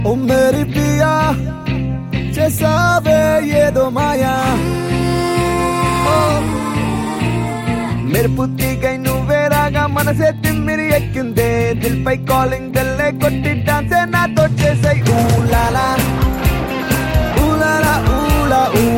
ఓ Mary Piya చేసావే ఏదో మాయా మెరుపు తీగై నువ్వే రాగా మనసే తిమ్మిరి ఎక్కిందే దిల్ పై కాలింగ్ బెల్లే కొట్టి డాన్సే నాతో చేసాయి ఊలాలా ఊలాలా ఊలా ఊ